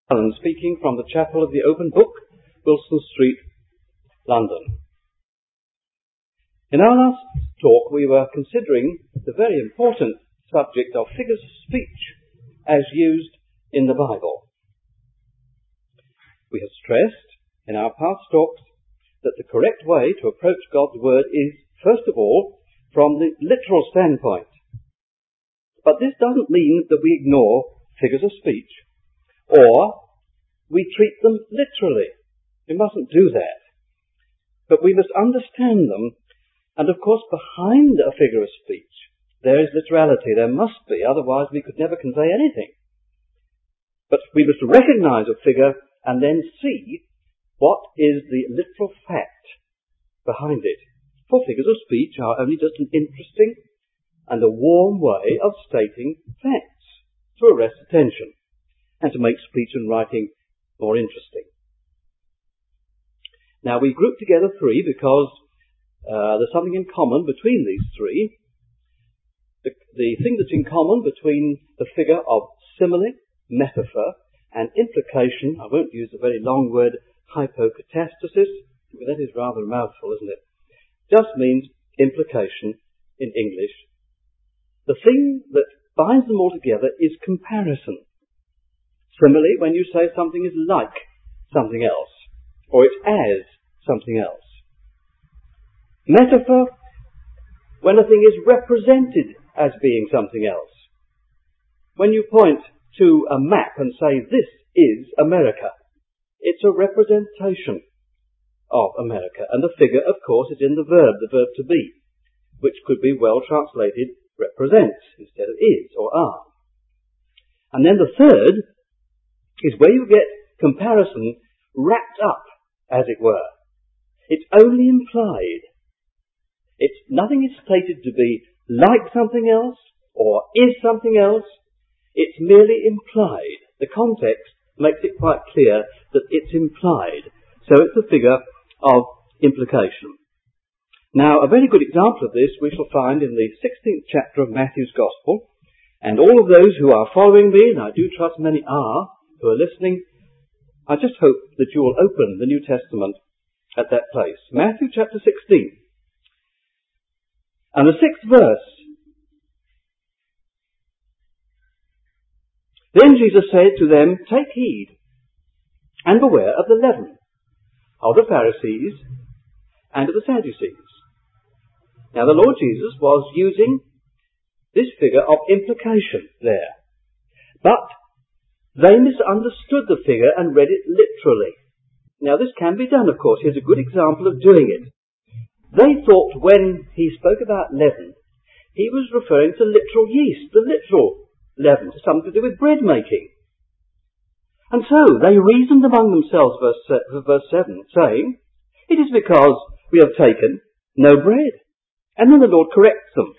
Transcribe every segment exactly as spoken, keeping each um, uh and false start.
Alan speaking from the Chapel of the Open Book, Wilson Street, London. In our last talk we were considering the very important subject of figures of speech as used in the Bible. We have stressed in our past talks that the correct way to approach God's Word is, first of all, from the literal standpoint. But this doesn't mean that we ignore figures of speech or we treat them literally. We mustn't do that. But we must understand them, and of course behind a figure of speech there is literality. There must be, otherwise we could never convey anything. But we must recognize a figure and then see what is the literal fact behind it. For figures of speech are only just an interesting and a warm way of stating facts to arrest attention and to make speech and writing more interesting. Now we group together three because uh, there's something in common between these three. The, the thing that's in common between the figure of simile, metaphor, and implication, I won't use the very long word hypocatastasis, but that is rather a mouthful, isn't it? Just means implication in English. The thing that binds them all together is comparison. Simile, when you say something is like something else, or it's as something else. Metaphor, when a thing is represented as being something else. When you point to a map and say, this is America, it's a representation of America. And the figure, of course, is in the verb, the verb to be, which could be well translated represents instead of is or are. And then the third is where you get comparison wrapped up, as it were. It's only implied. It's nothing is stated to be like something else or is something else. It's merely implied. The context makes it quite clear that it's implied. So it's a figure of implication. Now, a very good example of this we shall find in the sixteenth chapter of Matthew's Gospel. And all of those who are following me, and I do trust many are, who are listening, I just hope that you will open the New Testament at that place. Matthew chapter sixteen. And the sixth verse. Then Jesus said to them, take heed and beware of the leaven of the Pharisees and of the Sadducees. Now the Lord Jesus was using this figure of implication there. But they misunderstood the figure and read it literally. Now this can be done, of course. Here's a good example of doing it. They thought when he spoke about leaven, he was referring to literal yeast, the literal leaven, to something to do with bread making. And so they reasoned among themselves, verse, uh, verse seven, saying, it is because we have taken no bread. And then the Lord corrects them.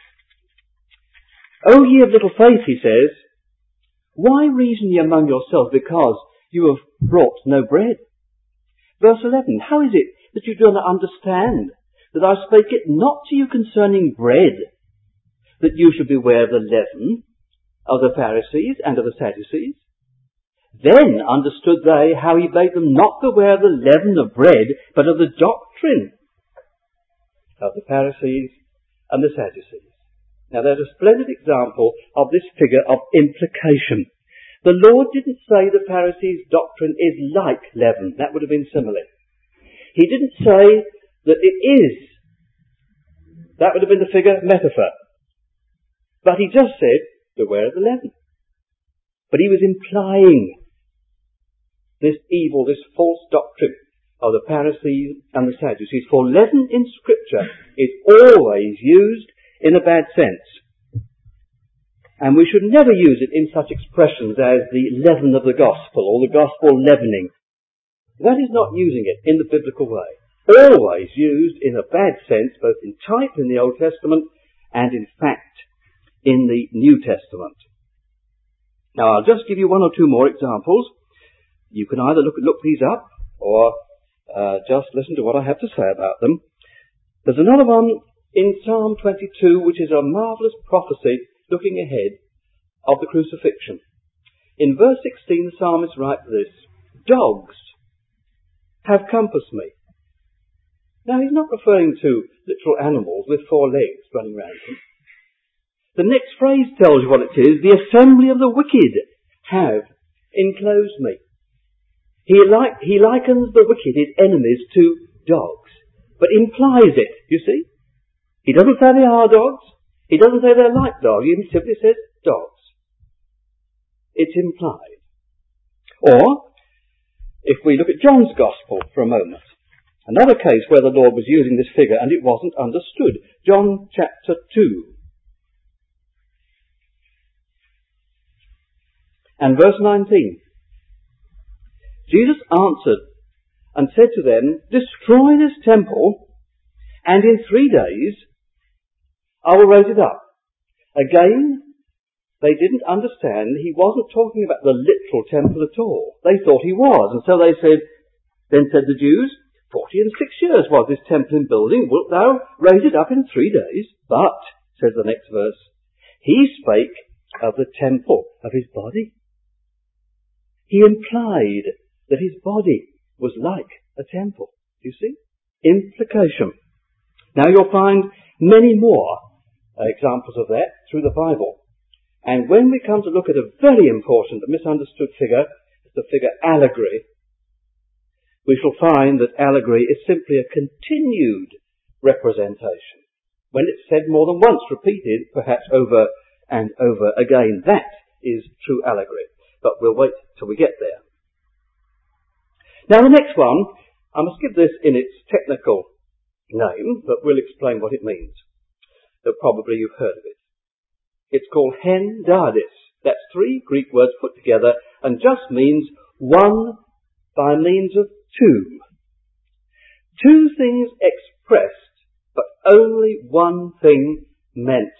O ye of little faith, he says, why reason ye among yourselves because you have brought no bread? Verse eleven, how is it that you do not understand that I spake it not to you concerning bread, that you should beware of the leaven of the Pharisees and of the Sadducees? Then understood they how he bade them not beware of the leaven of bread, but of the doctrine of the Pharisees and the Sadducees. Now there's a splendid example of this figure of implication. The Lord didn't say the Pharisees' doctrine is like leaven. That would have been simile. He didn't say that it is. That would have been the figure metaphor. But he just said, beware of the leaven. But he was implying this evil, this false doctrine of the Pharisees and the Sadducees. For leaven in Scripture is always used in a bad sense. And we should never use it in such expressions as the leaven of the gospel or the gospel leavening. That is not using it in the biblical way. Always used in a bad sense, both in type in the Old Testament and in fact in the New Testament. Now I'll just give you one or two more examples. You can either look, look these up or uh, just listen to what I have to say about them. There's another one in Psalm twenty-two, which is a marvellous prophecy looking ahead of the crucifixion. In verse sixteen, the psalmist writes this: "Dogs have compassed me." Now, he's not referring to literal animals with four legs running round him. The next phrase tells you what it is: "The assembly of the wicked have enclosed me." He, like, he likens the wicked, his enemies, to dogs, but implies it, you see. He doesn't say they are dogs. He doesn't say they're like dogs. He simply says dogs. It's implied. Or, if we look at John's Gospel for a moment, another case where the Lord was using this figure and it wasn't understood. John chapter two. And verse nineteen. Jesus answered and said to them, "Destroy this temple, and in three days I will raise it up." Again, they didn't understand. He wasn't talking about the literal temple at all. They thought he was. And so they said, then said the Jews, "Forty and six years was this temple in building. Wilt thou raise it up in three days?" But, says the next verse, he spake of the temple of his body. He implied that his body was like a temple. You see? Implication. Now you'll find many more uh, examples of that through the Bible. And when we come to look at a very important but misunderstood figure, the figure allegory, we shall find that allegory is simply a continued representation. When it's said more than once, repeated, perhaps over and over again, that is true allegory. But we'll wait till we get there. Now the next one, I must give this in its technical name, but we'll explain what it means. Though probably you've heard of it. It's called hen diadis. That's three Greek words put together and just means one by means of two. Two things expressed, but only one thing meant.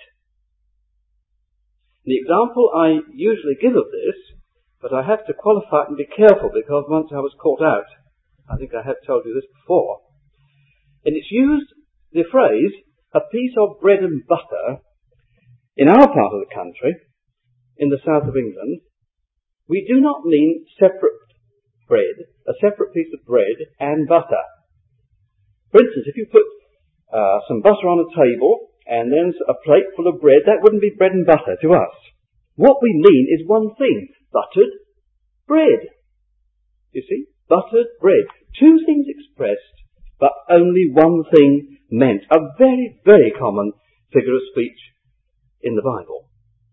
The example I usually give of this, but I have to qualify it and be careful because once I was caught out. I think I have told you this before. And it's used, the phrase, a piece of bread and butter, in our part of the country, in the south of England. We do not mean separate bread, a separate piece of bread and butter. For instance, if you put uh, some butter on a table and then a plate full of bread, that wouldn't be bread and butter to us. What we mean is one thing: buttered bread. You see? Buttered bread. Two things expressed, but only one thing meant. A very, very common figure of speech in the Bible.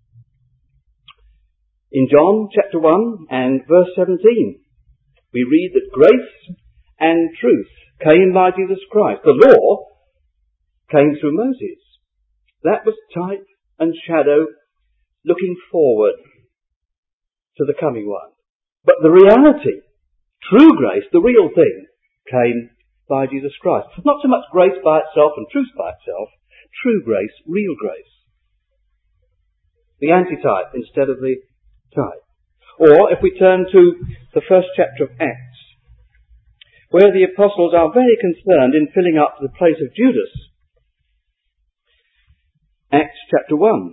In John chapter one and verse seventeen, we read that grace and truth came by Jesus Christ. The law came through Moses. That was type and shadow looking forward to the coming one. But the reality, true grace, the real thing, came by Jesus Christ. Not so much grace by itself and truth by itself, true grace, real grace. The antitype instead of the type. Or if we turn to the first chapter of Acts, where the apostles are very concerned in filling up the place of Judas. Acts chapter one.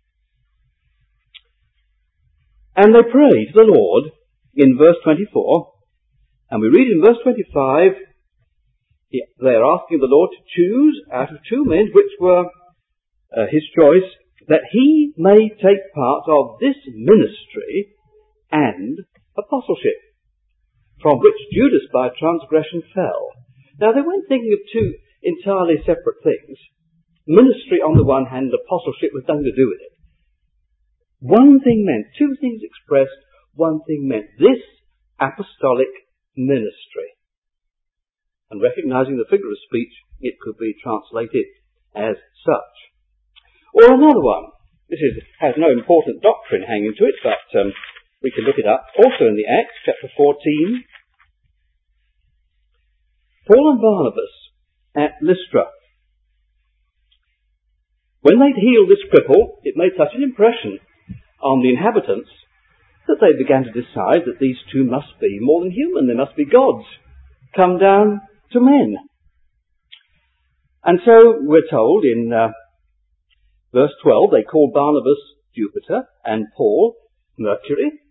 And they pray to the Lord in verse twenty-four, and we read in verse twenty-five, they are asking the Lord to choose out of two men, which were uh, his choice, that he may take part of this ministry and apostleship, from which Judas by transgression fell. Now they weren't thinking of two entirely separate things. Ministry on the one hand, apostleship with nothing to do with it. One thing meant, two things expressed, one thing meant. This apostolic ministry. And recognizing the figure of speech, it could be translated as such. Or another one. This is, has no important doctrine hanging to it, but um, we can look it up. Also in the Acts, chapter fourteen. Paul and Barnabas at Lystra. When they'd healed this cripple, it made such an impression on the inhabitants that they began to decide that these two must be more than human. They must be gods, come down to men. And so we're told in uh, verse twelve, they called Barnabas Jupiter and Paul Mercury,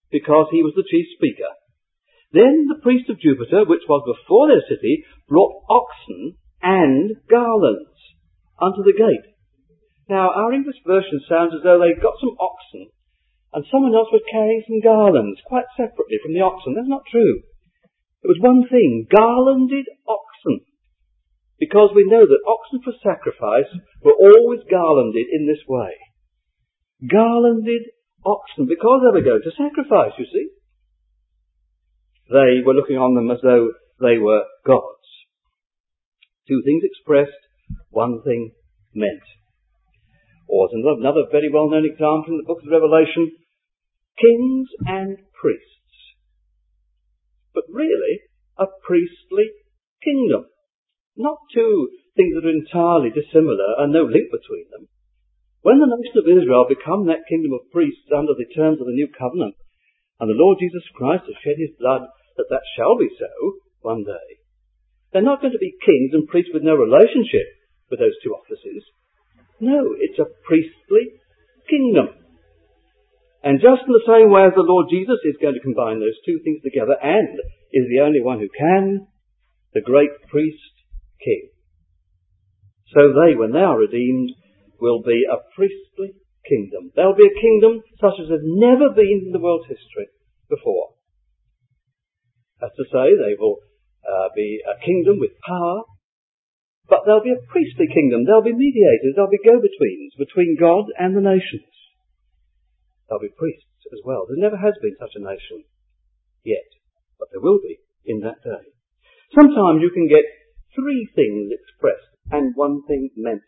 because he was the chief speaker. Then the priest of Jupiter, which was before their city, brought oxen and garlands unto the gate. Now, our English version sounds as though they got some oxen and someone else was carrying some garlands quite separately from the oxen. That's not true. It was one thing, garlanded oxen. Because we know that oxen for sacrifice were always garlanded in this way. Garlanded oxen, because they were going to sacrifice, you see. They were looking on them as though they were gods. Two things expressed, one thing meant. Or as another very well-known example in the book of Revelation, kings and priests. But really, a priestly kingdom. Not two things that are entirely dissimilar and no link between them. When the nation of Israel become that kingdom of priests under the terms of the new covenant, and the Lord Jesus Christ has shed his blood that that shall be so one day, they're not going to be kings and priests with no relationship with those two offices. No, it's a priestly kingdom. And just in the same way as the Lord Jesus is going to combine those two things together and is the only one who can, the great priest king. So they, when they are redeemed, will be a priestly kingdom. They'll be a kingdom such as has never been in the world's history before. That's to say, they will uh, be a kingdom with power, but they'll be a priestly kingdom. They'll be mediators, they'll be go-betweens between God and the nations. They'll be priests as well. There never has been such a nation yet, but there will be in that day. Sometimes you can get three things expressed and one thing meant.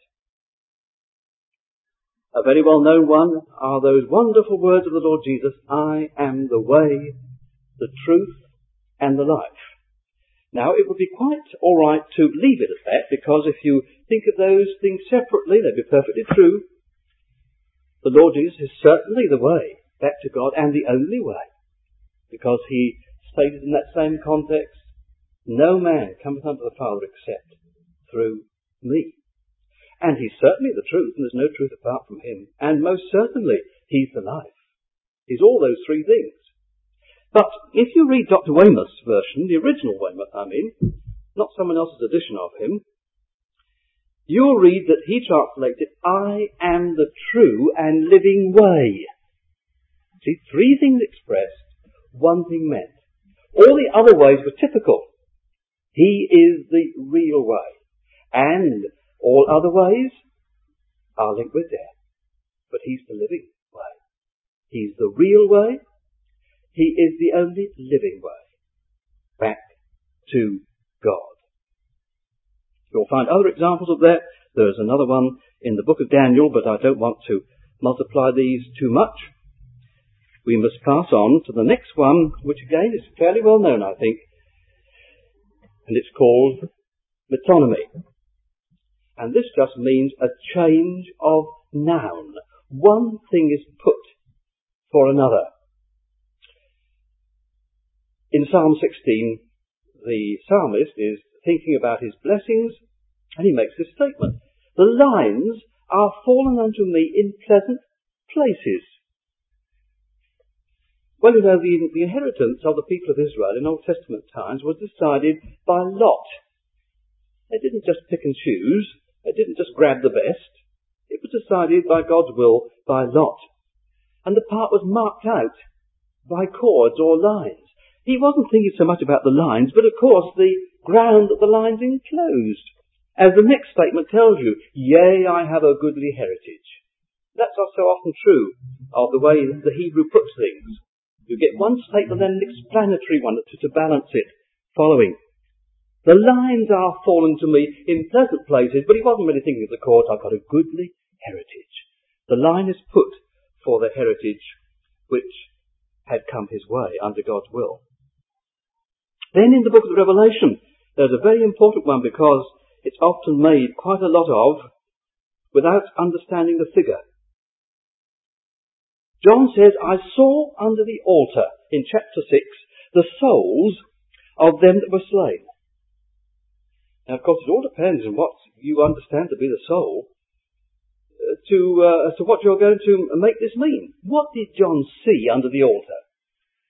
A very well-known one are those wonderful words of the Lord Jesus, I am the way, the truth, and the life. Now, it would be quite all right to leave it at that, because if you think of those things separately, they'd be perfectly true. The Lord Jesus is certainly the way back to God and the only way, because he stated in that same context, no man cometh unto the Father except through me. And he's certainly the truth, and there's no truth apart from him. And most certainly, he's the life. He's all those three things. But if you read Doctor Weymouth's version, the original Weymouth, I mean, not someone else's edition of him, you'll read that he translated, I am the true and living way. See, three things expressed, one thing meant. All the other ways were typical. He is the real way. And all other ways are linked with death. But he's the living way. He's the real way. He is the only living way back to God. You'll find other examples of that. There's another one in the book of Daniel, but I don't want to multiply these too much. We must pass on to the next one, which again is fairly well known, I think. And it's called metonymy. And this just means a change of noun. One thing is put for another. In Psalm sixteen, the psalmist is thinking about his blessings, and he makes this statement. The lines are fallen unto me in pleasant places. Well, you know, the, the inheritance of the people of Israel in Old Testament times was decided by lot. They didn't just pick and choose. They didn't just grab the best. It was decided by God's will by lot. And the part was marked out by cords or lines. He wasn't thinking so much about the lines, but of course the ground that the lines enclosed. As the next statement tells you, yea, I have a goodly heritage. That's so often true of the way the Hebrew puts things. You get one statement and an explanatory one to, to balance it, following. The lines are fallen to me in pleasant places, but he wasn't really thinking of the chords, I've got a goodly heritage. The line is put for the heritage which had come his way under God's will. Then in the book of Revelation, there's a very important one because it's often made quite a lot of without understanding the figure. John says, I saw under the altar, in chapter six, the souls of them that were slain. Now, of course, it all depends on what you understand to be the soul, uh, to, uh, as to what you're going to make this mean. What did John see under the altar?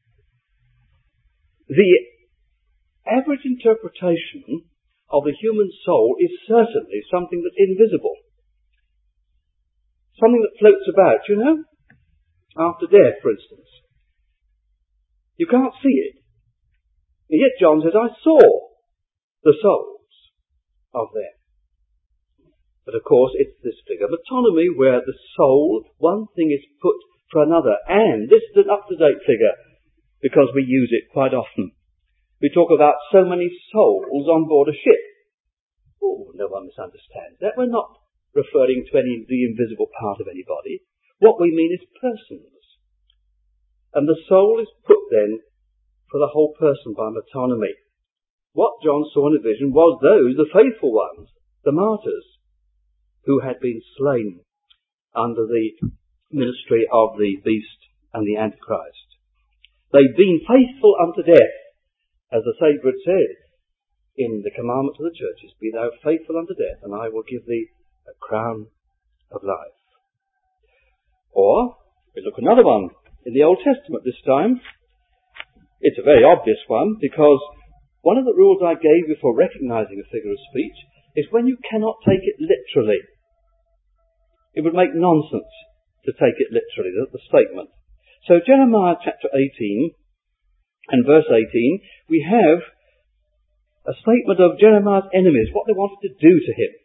the average interpretation of the human soul is certainly something that's invisible. Something that floats about, you know? After death, for instance. You can't see it. And yet John says, I saw the souls of them. But of course, it's this figure of metonymy where the soul, one thing is put for another. And this is an up-to-date figure because we use it quite often. We talk about so many souls on board a ship. Oh, no one misunderstands that. We're not referring to any the invisible part of anybody. What we mean is persons. And the soul is put then for the whole person by metonymy. What John saw in a vision was those, the faithful ones, the martyrs, who had been slain under the ministry of the beast and the Antichrist. They'd been faithful unto death, as the Saviour had said in the commandment to the churches, be thou faithful unto death, and I will give thee a crown of life. Or, we look another one in the Old Testament this time. It's a very obvious one, because one of the rules I gave you for recognizing a figure of speech is when you cannot take it literally. It would make nonsense to take it literally, the, the statement. So Jeremiah chapter eighteen and verse eighteen, we have a statement of Jeremiah's enemies, what they wanted to do to him.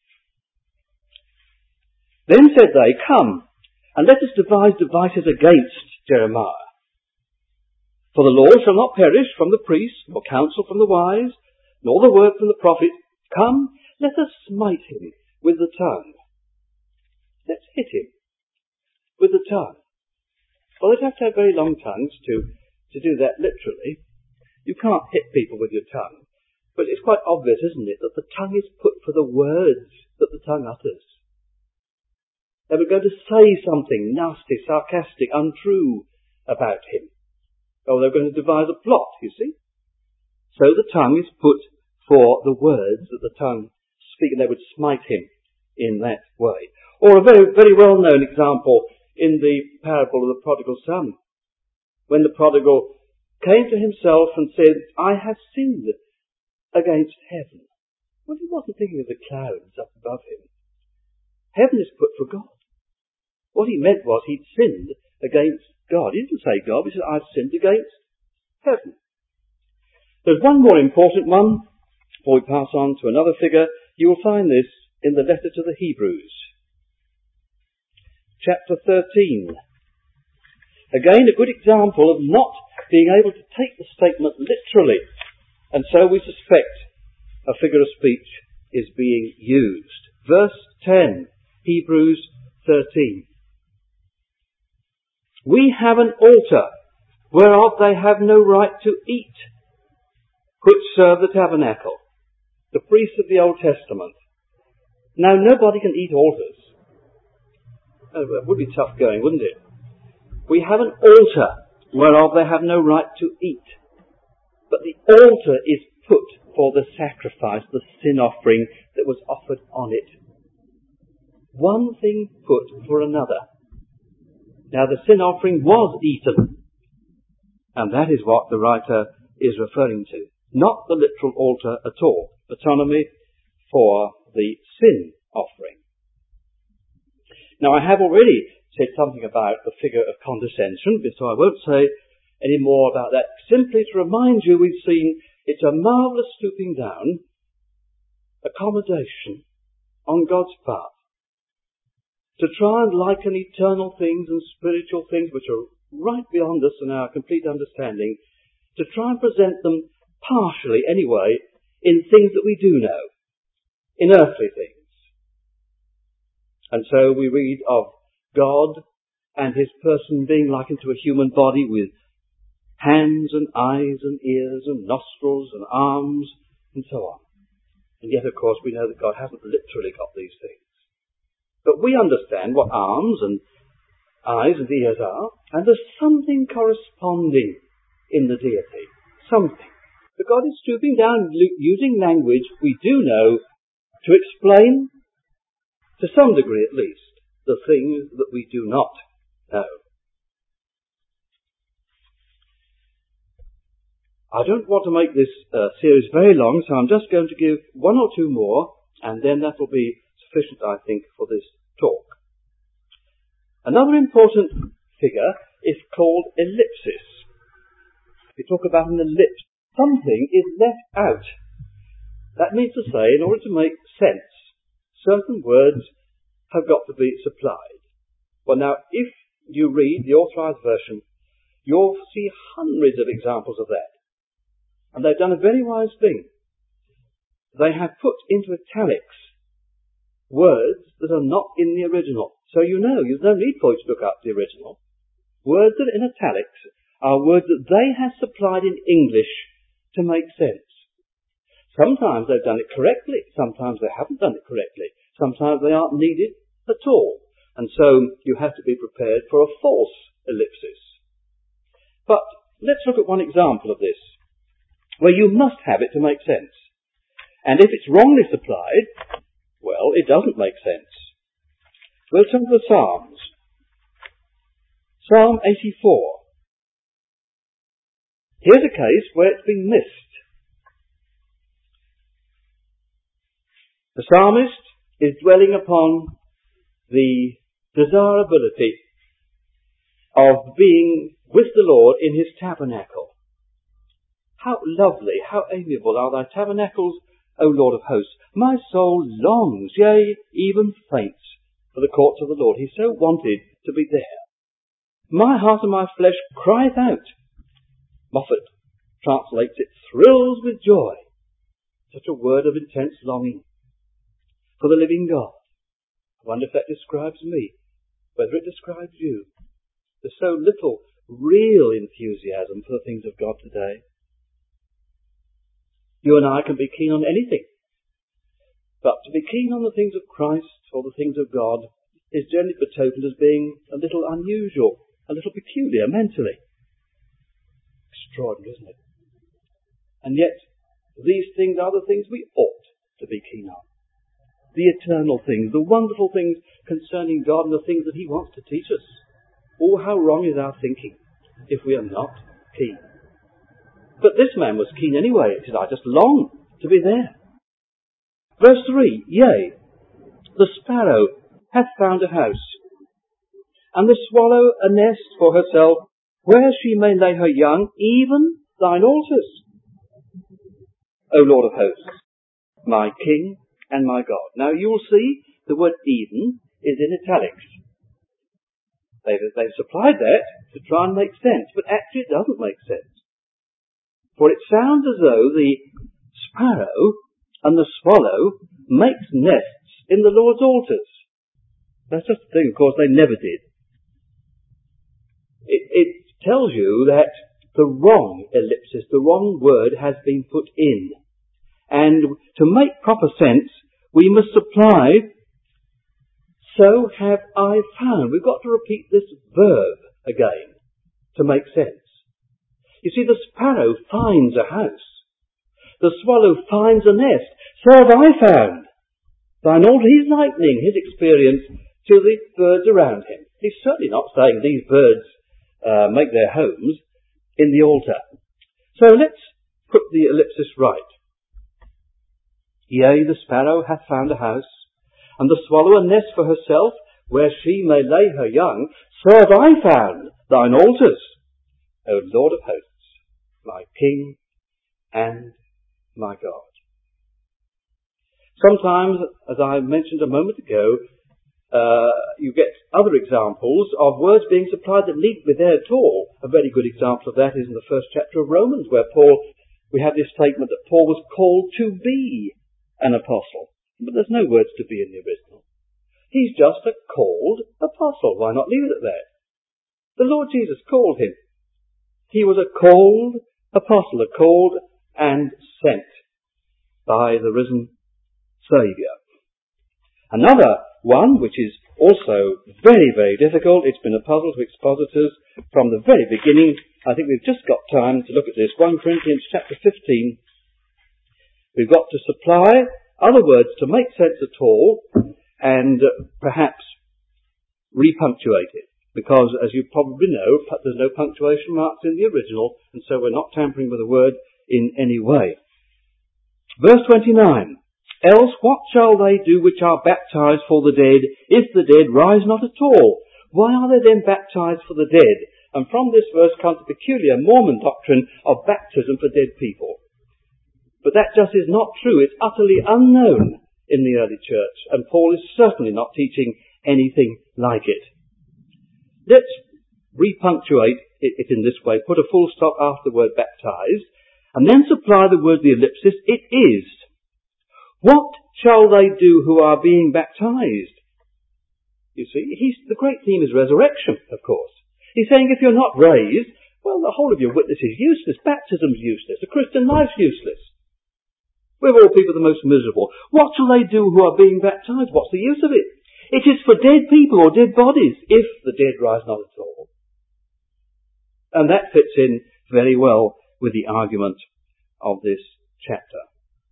Then said they, come, and let us devise devices against Jeremiah. For the law shall not perish from the priest, nor counsel from the wise, nor the word from the prophet. Come, let us smite him with the tongue. Let's hit him with the tongue. Well, they'd have to have very long tongues to, to do that literally. You can't hit people with your tongue. But it's quite obvious, isn't it, that the tongue is put for the words that the tongue utters. They were going to say something nasty, sarcastic, untrue about him. Or they were going to devise a plot, you see. So the tongue is put for the words that the tongue speaks, and they would smite him in that way. Or a very, very well-known example in the parable of the prodigal son. When the prodigal came to himself and said, I have sinned against heaven. Well, he wasn't thinking of the clouds up above him. Heaven is put for God. What he meant was he'd sinned against God. He didn't say God, he said, I've sinned against heaven. There's one more important one, before we pass on to another figure. You will find this in the letter to the Hebrews. Chapter thirteen. Again, a good example of not being able to take the statement literally. And so we suspect a figure of speech is being used. Verse ten, Hebrews thirteen. We have an altar whereof they have no right to eat, which serve the tabernacle, the priests of the Old Testament. Now nobody can eat altars. Oh, that would be tough going, wouldn't it? We have an altar whereof they have no right to eat. But the altar is put for the sacrifice, the sin offering that was offered on it. One thing put for another. Now the sin offering was eaten. And that is what the writer is referring to. Not the literal altar at all. Metonymy for the sin offering. Now I have already said something about the figure of condescension, so I won't say any more about that. Simply to remind you, we've seen it's a marvellous stooping down, accommodation on God's part, to try and liken eternal things and spiritual things which are right beyond us and our complete understanding, to try and present them partially anyway in things that we do know, in earthly things. And so we read of God and his person being likened to a human body with hands and eyes and ears and nostrils and arms and so on. And yet, of course, we know that God hasn't literally got these things. But we understand what arms and eyes and ears are, and there's something corresponding in the deity. Something. But God is stooping down, using language we do know to explain, to some degree at least, the things that we do not know. I don't want to make this uh, series very long, so I'm just going to give one or two more, and then that will be sufficient, I think, for this talk. Another important figure is called ellipsis. We talk about an ellipse. Something is left out. That means to say, in order to make sense, certain words have got to be supplied. Well, now, if you read the Authorised Version, you'll see hundreds of examples of that. And they've done a very wise thing. They have put into italics words that are not in the original. So you know, there's no need for you to look up the original. Words that are in italics are words that they have supplied in English to make sense. Sometimes they've done it correctly, sometimes they haven't done it correctly, sometimes they aren't needed at all. And so you have to be prepared for a false ellipsis. But let's look at one example of this, where you must have it to make sense. And if it's wrongly supplied, well, it doesn't make sense. We'll turn to the Psalms. Psalm eighty-four. Here's a case where it's been missed. The psalmist is dwelling upon the desirability of being with the Lord in his tabernacle. How lovely, how amiable are thy tabernacles, O Lord of hosts. My soul longs, yea, even faints, for the courts of the Lord. He so wanted to be there. My heart and my flesh crieth out. Moffat translates it, thrills with joy. Such a word of intense longing for the living God. I wonder if that describes me, whether it describes you. There's so little real enthusiasm for the things of God today. You and I can be keen on anything, but to be keen on the things of Christ or the things of God is generally betokened as being a little unusual, a little peculiar mentally. Extraordinary, isn't it? And yet, these things are the things we ought to be keen on. The eternal things, the wonderful things concerning God and the things that he wants to teach us. Oh, how wrong is our thinking if we are not keen. But this man was keen anyway. He said, I just long to be there. Verse three, yea, the sparrow hath found a house, and the swallow a nest for herself, where she may lay her young, even thine altars. O Lord of hosts, my King and my God. Now you will see the word even is in italics. They've, they've supplied that to try and make sense, but actually it doesn't make sense. For it sounds as though the sparrow and the swallow makes nests in the Lord's altars. That's just the thing, of course, they never did. It, it tells you that the wrong ellipsis, the wrong word has been put in. And to make proper sense, we must supply, so have I found. We've got to repeat this verb again to make sense. You see, the sparrow finds a house. The swallow finds a nest. So have I found. Thine altar, he's likening his experience to the birds around him. He's certainly not saying these birds uh, make their homes in the altar. So let's put the ellipsis right. Yea, the sparrow hath found a house, and the swallow a nest for herself, where she may lay her young. So have I found thine altars, O Lord of hosts, my King and my God. Sometimes, as I mentioned a moment ago, uh, you get other examples of words being supplied that needn't be there at all. A very good example of that is in the first chapter of Romans, where Paul, we have this statement that Paul was called to be an apostle. But there's no words to be in the original. He's just a called apostle. Why not leave it at that? The Lord Jesus called him. He was a called apostle, a called and sent by the risen Saviour. Another one, which is also very, very difficult, it's been a puzzle to expositors from the very beginning. I think we've just got time to look at this. First Corinthians chapter fifteen. We've got to supply other words to make sense at all and uh, perhaps repunctuate it. because, as you probably know, there's no punctuation marks in the original, and so we're not tampering with the word in any way. Verse twenty-nine. Else what shall they do which are baptized for the dead, if the dead rise not at all? Why are they then baptized for the dead? And from this verse comes the peculiar Mormon doctrine of baptism for dead people. But that just is not true. It's utterly unknown in the early church, and Paul is certainly not teaching anything like it. Let's repunctuate it in this way, put a full stop after the word baptized, and then supply the word the ellipsis, it is. What shall they do who are being baptized? You see, he's, the great theme is resurrection, of course. He's saying if you're not raised, well, the whole of your witness is useless. Baptism's useless. The Christian life's useless. We're all people the most miserable. What shall they do who are being baptized? What's the use of it? It is for dead people or dead bodies, if the dead rise not at all. And that fits in very well with the argument of this chapter.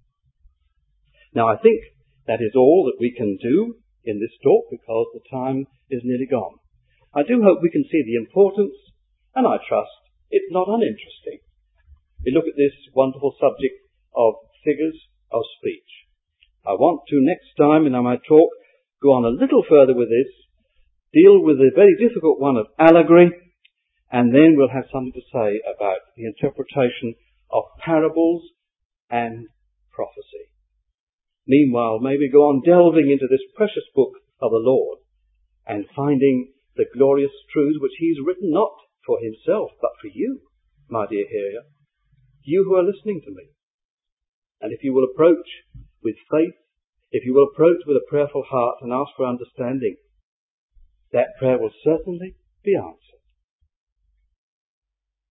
Now, I think that is all that we can do in this talk, because the time is nearly gone. I do hope we can see the importance, and I trust it's not uninteresting. We look at this wonderful subject of figures of speech. I want to next time in my talk go on a little further with this, deal with the very difficult one of allegory, and then we'll have something to say about the interpretation of parables and prophecy. Meanwhile, maybe go on delving into this precious book of the Lord and finding the glorious truths which he's written not for himself, but for you, my dear hearer, you who are listening to me. And if you will approach with faith, if you will approach with a prayerful heart and ask for understanding, that prayer will certainly be answered.